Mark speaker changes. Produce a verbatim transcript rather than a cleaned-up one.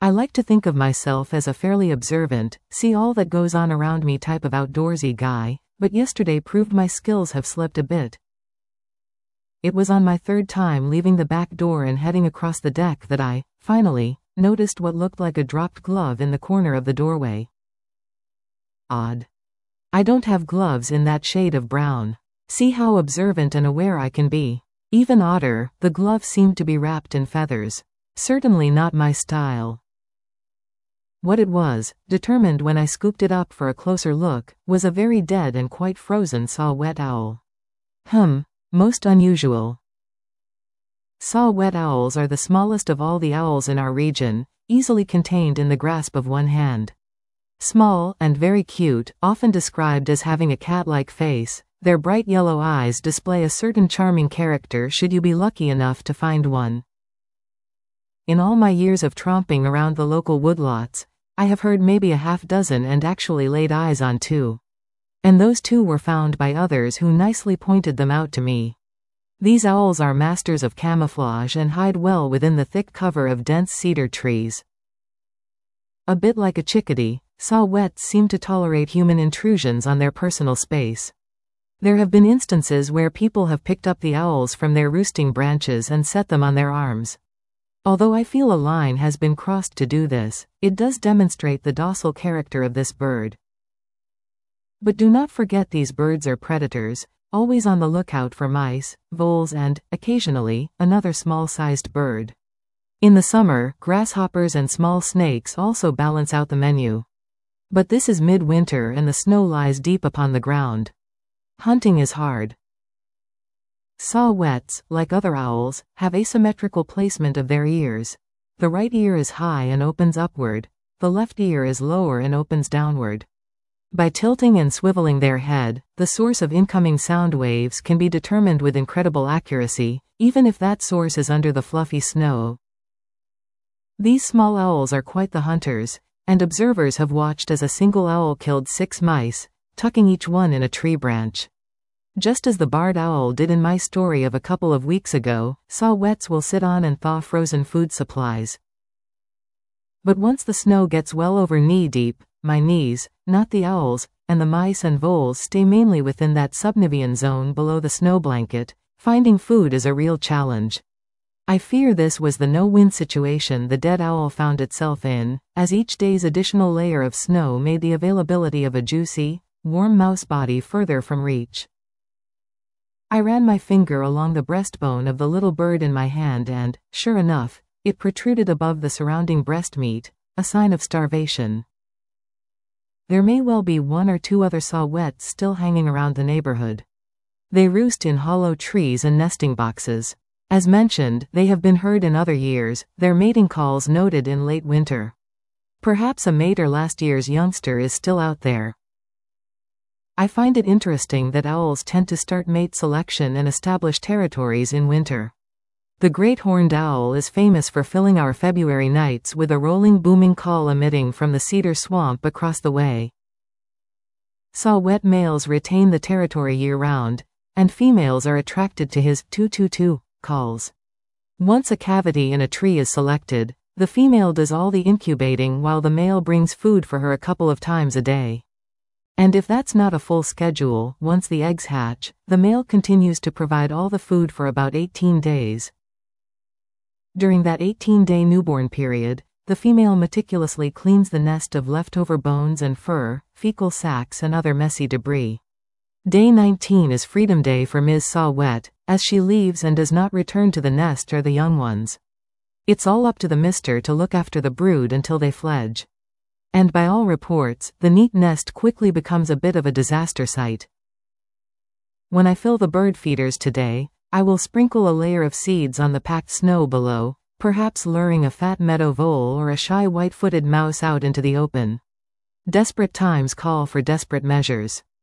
Speaker 1: I like to think of myself as a fairly observant, see all that goes on around me type of outdoorsy guy, but yesterday proved my skills have slipped a bit. It was on my third time leaving the back door and heading across the deck that I, finally, noticed what looked like a dropped glove in the corner of the doorway. Odd. I don't have gloves in that shade of brown. See how observant and aware I can be. Even odder, the glove seemed to be wrapped in feathers. Certainly not my style. What it was, determined when I scooped it up for a closer look, was a very dead and quite frozen saw-whet owl. Hum, most unusual. Saw-whet owls are the smallest of all the owls in our region, easily contained in the grasp of one hand. Small and very cute, often described as having a cat-like face, their bright yellow eyes display a certain charming character should you be lucky enough to find one. In all my years of tromping around the local woodlots, I have heard maybe a half dozen and actually laid eyes on two. And those two were found by others who nicely pointed them out to me. These owls are masters of camouflage and hide well within the thick cover of dense cedar trees. A bit like a chickadee, saw-whets seem to tolerate human intrusions on their personal space. There have been instances where people have picked up the owls from their roosting branches and set them on their arms. Although I feel a line has been crossed to do this, it does demonstrate the docile character of this bird. But do not forget these birds are predators, always on the lookout for mice, voles and, occasionally, another small-sized bird. In the summer, grasshoppers and small snakes also balance out the menu. But this is midwinter and the snow lies deep upon the ground. Hunting is hard. Saw-whets, like other owls, have asymmetrical placement of their ears. The right ear is high and opens upward, the left ear is lower and opens downward. By tilting and swiveling their head, the source of incoming sound waves can be determined with incredible accuracy, even if that source is under the fluffy snow. These small owls are quite the hunters, and observers have watched as a single owl killed six mice, tucking each one in a tree branch. Just as the barred owl did in my story of a couple of weeks ago, saw-whets will sit on and thaw frozen food supplies. But once the snow gets well over knee-deep, my knees, not the owls, and the mice and voles stay mainly within that subnivean zone below the snow blanket, finding food is a real challenge. I fear this was the no-win situation the dead owl found itself in, as each day's additional layer of snow made the availability of a juicy, warm mouse body further from reach. I ran my finger along the breastbone of the little bird in my hand and, sure enough, it protruded above the surrounding breast meat, a sign of starvation. There may well be one or two other saw-whets still hanging around the neighborhood. They roost in hollow trees and nesting boxes. As mentioned, they have been heard in other years, their mating calls noted in late winter. Perhaps a mate or last year's youngster is still out there. I find it interesting that owls tend to start mate selection and establish territories in winter. The great horned owl is famous for filling our February nights with a rolling booming call emitting from the cedar swamp across the way. Saw-whet males retain the territory year-round, and females are attracted to his two-two-two calls. Once a cavity in a tree is selected, the female does all the incubating while the male brings food for her a couple of times a day. And if that's not a full schedule, once the eggs hatch, the male continues to provide all the food for about eighteen days. During that eighteen-day newborn period, the female meticulously cleans the nest of leftover bones and fur, fecal sacs and other messy debris. Day nineteen is Freedom Day for Miz Saw-whet, as she leaves and does not return to the nest or the young ones. It's all up to the mister to look after the brood until they fledge. And by all reports, the neat nest quickly becomes a bit of a disaster site. When I fill the bird feeders today, I will sprinkle a layer of seeds on the packed snow below, perhaps luring a fat meadow vole or a shy white-footed mouse out into the open. Desperate times call for desperate measures.